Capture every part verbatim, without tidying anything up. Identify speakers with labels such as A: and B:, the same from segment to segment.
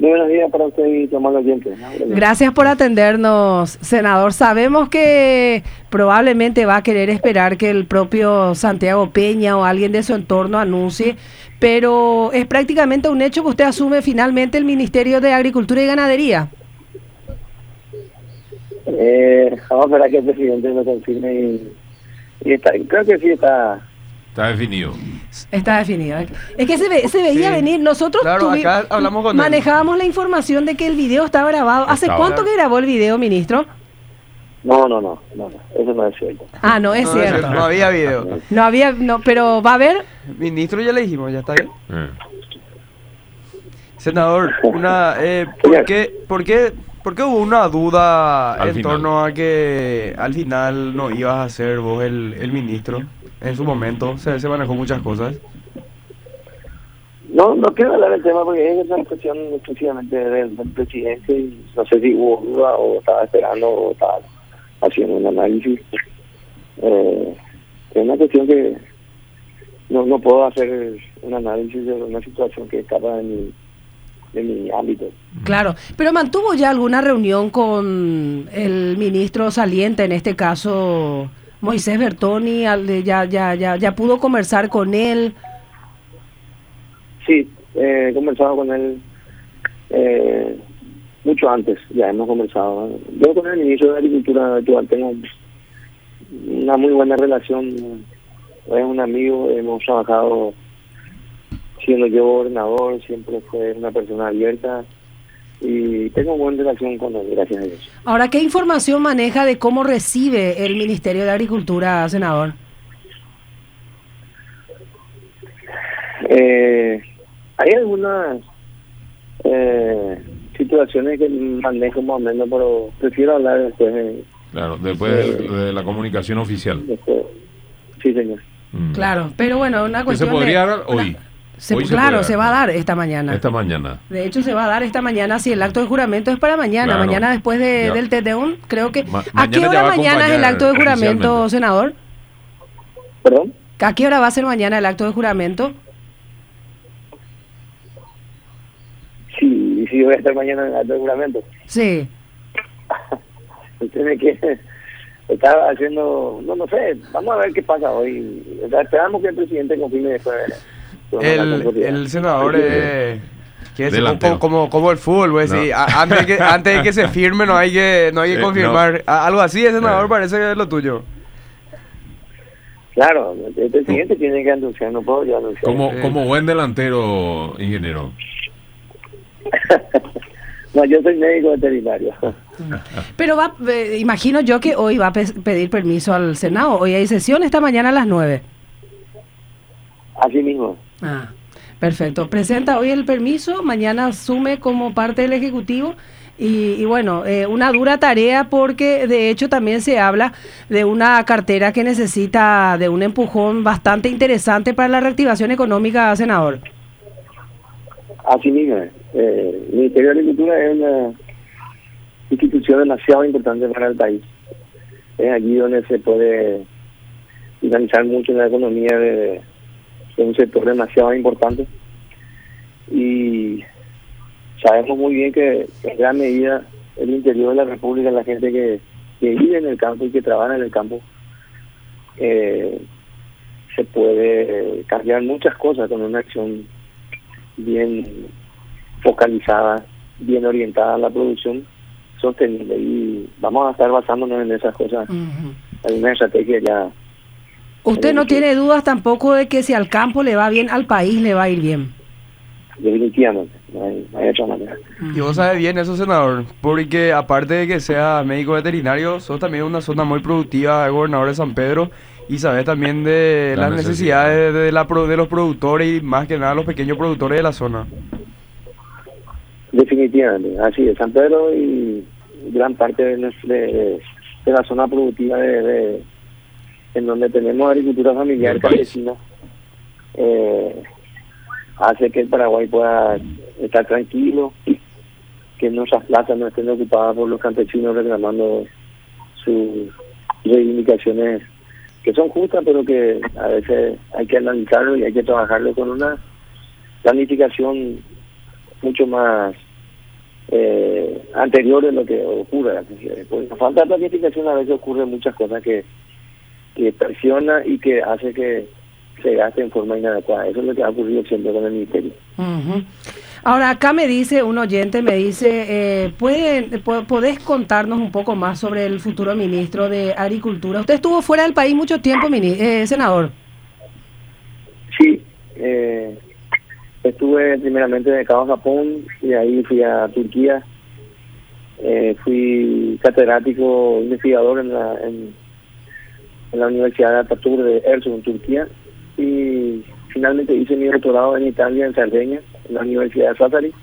A: Muy buenos días para usted y los malos oyentes.
B: Gracias por atendernos, senador. Sabemos que probablemente va a querer esperar que el propio Santiago Peña o alguien de su entorno anuncie, pero es prácticamente un hecho que usted asume finalmente el Ministerio de Agricultura y Ganadería.
A: Eh, vamos a esperar que el presidente lo confirme y, y está, creo que sí está...
C: Está definido.
B: Está definido. Es que se, ve, se veía
D: Sí.
B: venir. Nosotros
D: Claro,
B: tuvi-
D: acá hablamos con él.
B: manejábamos la información de que el video estaba grabado. ¿Hace
C: Estaba.
B: cuánto que grabó el video, ministro?
A: No, no, no, no, no, eso no es cierto.
B: Ah, no, es
D: No,
B: cierto.
D: No había video.
B: No había, no, pero va a haber.
D: Ministro, ya le dijimos, ya está bien.
C: Eh.
D: Senador, una, eh, ¿por, qué, por, qué, ¿por qué hubo una duda
C: Al
D: en
C: final.
D: torno a que al final no ibas a ser vos el, el ministro? En su momento se, se manejó muchas cosas.
A: No, no quiero hablar del tema porque es una cuestión exclusivamente del, del presidente y no sé si hubo duda o estaba esperando o estaba haciendo un análisis. Eh, es una cuestión que no, no puedo hacer un análisis de una situación que escapa de mi, de mi ámbito.
B: Claro, pero mantuvo ya alguna reunión con el ministro saliente, en este caso Moisés Bertoni, al de- ya, ya, ya, ya pudo conversar con él.
A: Sí, eh, he conversado con él eh, mucho antes, ya hemos conversado. Yo con el ministro de Agricultura actual tengo una muy buena relación, es un amigo, hemos trabajado siendo yo gobernador, siempre fue una persona abierta y tengo buena relación con él, gracias a Dios.
B: Ahora, ¿qué información maneja de cómo recibe el Ministerio de Agricultura, senador?
A: Eh, hay algunas eh, situaciones que manejo más o menos, pero prefiero hablar después. de-
C: Claro, después de, de la comunicación oficial.
A: después. Sí, señor.
C: Mm.
B: Claro, pero bueno, una
C: ¿Que se
B: cuestión de-
C: podría dar
B: una-
C: hoy?
B: se-
C: Hoy se
B: claro,
C: puede
B: se
C: dar.
B: va a dar esta mañana.
C: Esta mañana.
B: De hecho, se va a dar esta mañana, si el acto de juramento es para mañana.
C: Claro.
B: Mañana después de,
C: Ya.
B: del Tedeum, creo que...
C: Ma-
B: ¿A qué
C: mañana ya
B: hora
C: va a
B: mañana es el
C: acompañar
B: acto de juramento,
C: oficialmente.
B: senador?
A: ¿Perdón?
B: ¿A qué hora va a ser mañana el acto de juramento?
A: Sí, sí, voy a estar mañana en el acto de juramento.
B: Sí.
A: Usted me quiere... Estaba haciendo... No, no sé, vamos a ver qué pasa hoy. O sea, esperamos que el presidente confirme después.
D: El, el senador es... que es
C: Delantero.
D: como, como, como el fútbol, güey.
C: No.
D: Sí, a- antes, de que, antes de que se firme no hay que, no hay que
C: Eh,
D: confirmar. A- Algo así, el senador
C: Eh.
D: parece que es lo tuyo.
A: Claro, el presidente tiene que anunciar, no puedo yo anunciar.
C: Como,
D: Sí.
C: como buen delantero, ingeniero.
A: No, yo soy médico veterinario.
B: Pero va, eh, imagino yo que hoy va a pe- pedir permiso al Senado. Hoy hay sesión, esta mañana a las nueve.
A: Así mismo.
B: Ah, perfecto. Presenta hoy el permiso, mañana asume como parte del Ejecutivo y, y bueno, eh, una dura tarea porque de hecho también se habla de una cartera que necesita de un empujón bastante interesante para la reactivación económica, senador.
A: Así mismo. Eh, el Ministerio de Agricultura es una institución demasiado importante para el país. Es allí donde se puede dinamizar mucho la economía de, de un sector demasiado importante. Y sabemos muy bien que en gran medida el interior de la República, la gente que, que vive en el campo y que trabaja en el campo, eh, se puede cambiar muchas cosas con una acción bien focalizada, bien orientada a la producción sostenible, y vamos a estar basándonos en esas cosas.
B: Ujú.
A: Hay una estrategia ya.
B: Usted no tiene dudas tampoco de que si al campo le va bien, al país le va a ir bien.
A: Definitivamente, no hay, no hay otra manera.
D: Y vos sabes bien eso, senador, porque aparte de que sea médico veterinario, sos también una zona muy productiva, gobernador de San Pedro, y sabes también de
C: Las
D: las necesidades de, la, pro- de los productores y más que nada los pequeños productores de la zona.
A: Definitivamente, así es. San Pedro y gran parte de, nuestra, de, de la zona productiva de, de en donde tenemos agricultura familiar
C: Del país.
A: campesina, eh, hace que el Paraguay pueda estar tranquilo, que nuestras plazas no estén ocupadas por los campesinos reclamando sus reivindicaciones que son justas, pero que a veces hay que analizarlo y hay que trabajarlo con una planificación mucho más eh, anterior de lo que ocurre. Por la falta de planificación a veces ocurren muchas cosas que, que presiona y que hace que se gaste en forma inadecuada. Eso es lo que ha ocurrido siempre con el ministerio.
B: Uh-huh. Ahora, acá me dice un oyente, me dice, eh, ¿pueden, ¿podés contarnos un poco más sobre el futuro ministro de Agricultura? Usted estuvo fuera del país mucho tiempo, mini, eh, senador.
A: Sí, eh, estuve primeramente dedicado a Japón y de ahí fui a Turquía. Eh, fui catedrático investigador en la, en, en la Universidad de Ataturk de Erzurum, en Turquía, y finalmente hice mi doctorado en Italia, en Cerdeña, en la Universidad de Sassari.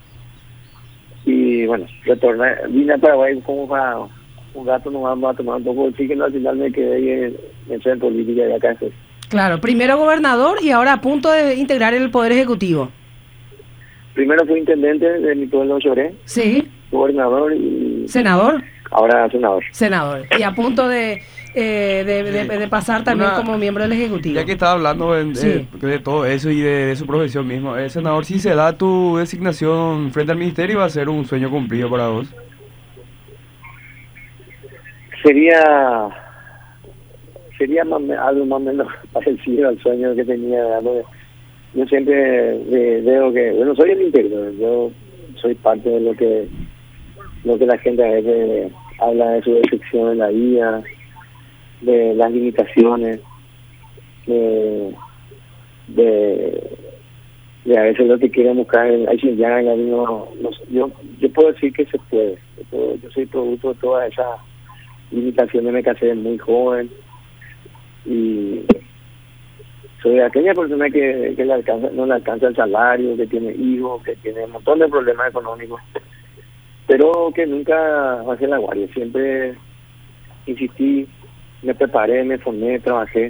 A: Y bueno, retorné, vine a Paraguay como para un rato, nos vamos a tomar un poco de oxígeno, al final me quedé en el centro política de acá. Estoy.
B: Claro, primero gobernador y ahora a punto de integrar el Poder Ejecutivo.
A: Primero fui intendente de mi pueblo Lloré.
B: Sí.
A: Gobernador y...
B: Senador.
A: Ahora senador.
B: Senador. Y a punto de, eh, de, de, de pasar también Una, como miembro del Ejecutivo.
D: Ya que estaba hablando en,
B: sí.
D: eh, de todo eso y de, de su profesión mismo, eh, senador, si se da tu designación frente al ministerio, ¿va a ser un sueño cumplido para vos?
A: Sería... Sería más, algo más o menos parecido al sueño que tenía. ¿no? Yo siempre eh, veo que... Bueno, soy el íntegro. Yo soy parte de lo que... lo que la gente a veces habla de su decepción en la vida, de las limitaciones, de, de, de a veces lo que quieren buscar en el Xinjiang. No, no, yo, yo puedo decir que se puede. Yo, puedo, yo soy producto de todas esas limitaciones, me casé muy joven y soy aquella persona que, que le alcanza, no le alcanza el salario, que tiene hijos, que tiene un montón de problemas económicos, pero que nunca bajé la guardia. Siempre insistí, me preparé, me formé, trabajé.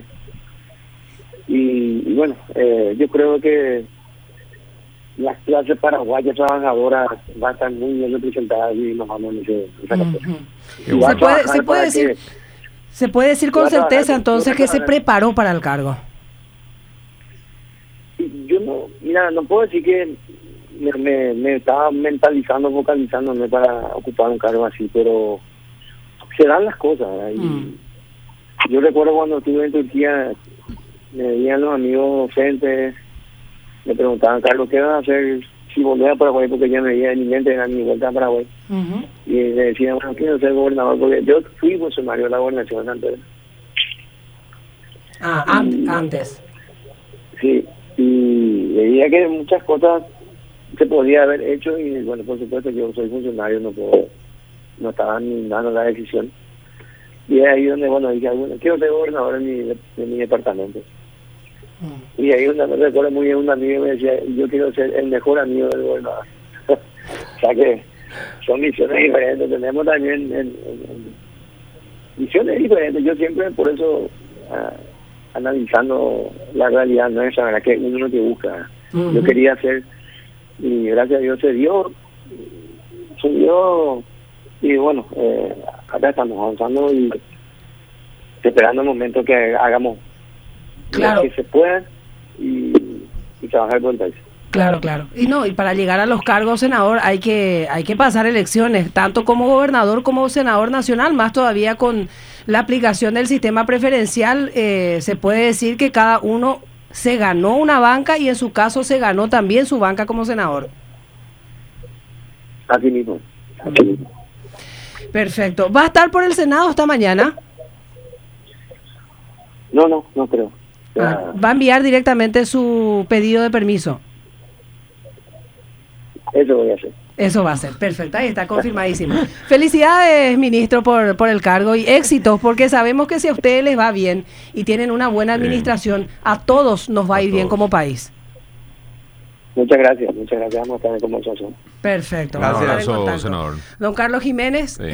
A: Y, y bueno, eh, yo creo que las clases paraguayas trabajadoras van a estar muy bien representadas y nos vamos en ese, esa
B: uh-huh. Se puede, se puede decir, que, se puede decir con certeza entonces que se preparó para el cargo.
A: Yo no, mira, no puedo decir que Me, me, me estaba mentalizando, focalizándome para ocupar un cargo así, pero se dan las cosas. Y mm. Yo recuerdo cuando estuve en Turquía, me veían los amigos docentes, me preguntaban, Carlos, ¿qué vas a hacer si volvés a Paraguay? Porque ya me veía en mi mente, era mi vuelta a Paraguay. Uh-huh. Y me decían, bueno, quiero ser gobernador, porque yo fui funcionario de la gobernación antes.
B: Ah, an- antes.
A: Sí, y veía que muchas cosas se podía haber hecho y bueno, por supuesto yo soy funcionario, no puedo, no estaba ni dando la decisión, y es ahí donde bueno dije, bueno, quiero ser gobernador en mi, de mi departamento. Mm. Y ahí donde me recuerdo muy bien un amigo me decía, yo quiero ser el mejor amigo del gobernador. O sea que son misiones diferentes, tenemos también en, en, en, misiones diferentes. Yo siempre por eso uh, analizando la realidad nuestra, ¿verdad? Que uno lo que busca. Uh-huh. Yo quería ser, y gracias a Dios se dio, se dio, y bueno, eh, acá estamos avanzando y esperando el momento que hagamos
B: claro.
A: lo que se pueda y, y trabajar por el país.
B: Claro, claro. Y no, y para llegar a los cargos, senador, hay que hay que pasar elecciones, tanto como gobernador como senador nacional, más todavía con la aplicación del sistema preferencial, eh, se puede decir que cada uno se ganó una banca y en su caso se ganó también su banca como senador.
A: Así mismo. Así mismo.
B: Perfecto. ¿Va a estar por el Senado esta mañana?
A: No, no, no creo.
B: Ah, ¿va a enviar directamente su pedido de permiso?
A: Eso voy a hacer.
B: Eso va a ser, perfecto, ahí está confirmadísimo. Felicidades, ministro, por, por el cargo y éxitos, porque sabemos que si a ustedes les va bien y tienen una buena administración, sí, a todos nos va a ir bien como país.
A: Muchas gracias, muchas gracias, vamos a estar en conversación.
B: Perfecto.
C: Gracias, senador.
B: Don Carlos Jiménez. Sí.